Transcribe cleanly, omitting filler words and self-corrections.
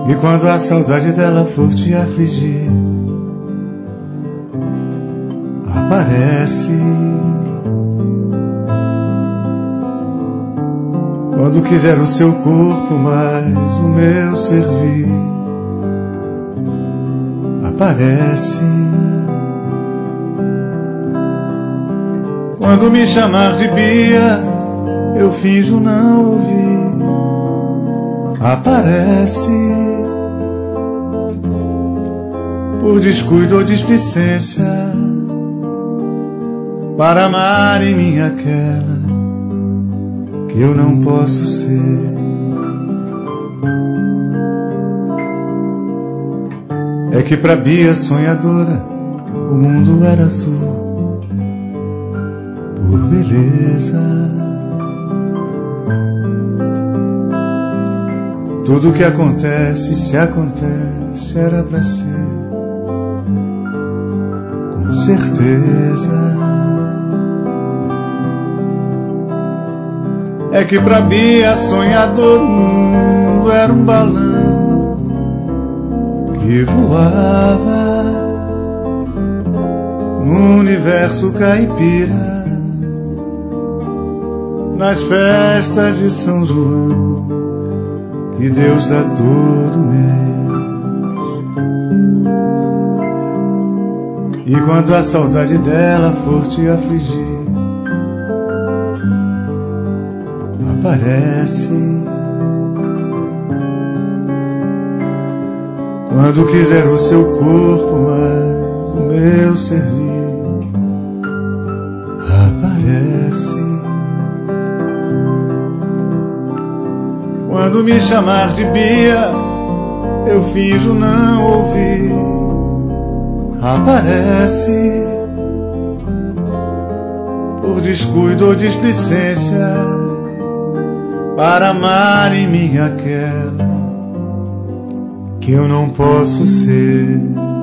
E quando a saudade dela for te afligir, aparece. Quando quiser o seu corpo, mais o meu servir, aparece. Quando me chamar de Bia, eu finjo não ouvir, aparece. Por descuido ou displicência, para amar em mim aquela que eu não posso ser. É que pra Bia sonhadora o mundo era azul por beleza. Tudo que acontece, se acontece, era pra ser, com certeza. É que pra Bia sonhador o mundo era um balão que voava no universo caipira, nas festas de São João que Deus dá todo mês. E quando a saudade dela for te afligir, aparece. Quando quiser o seu corpo, mais o meu servir, aparece. Quando me chamar de Bia, eu finjo não ouvir, aparece. Por descuido ou displicência, para amar em mim aquela que eu não posso ser.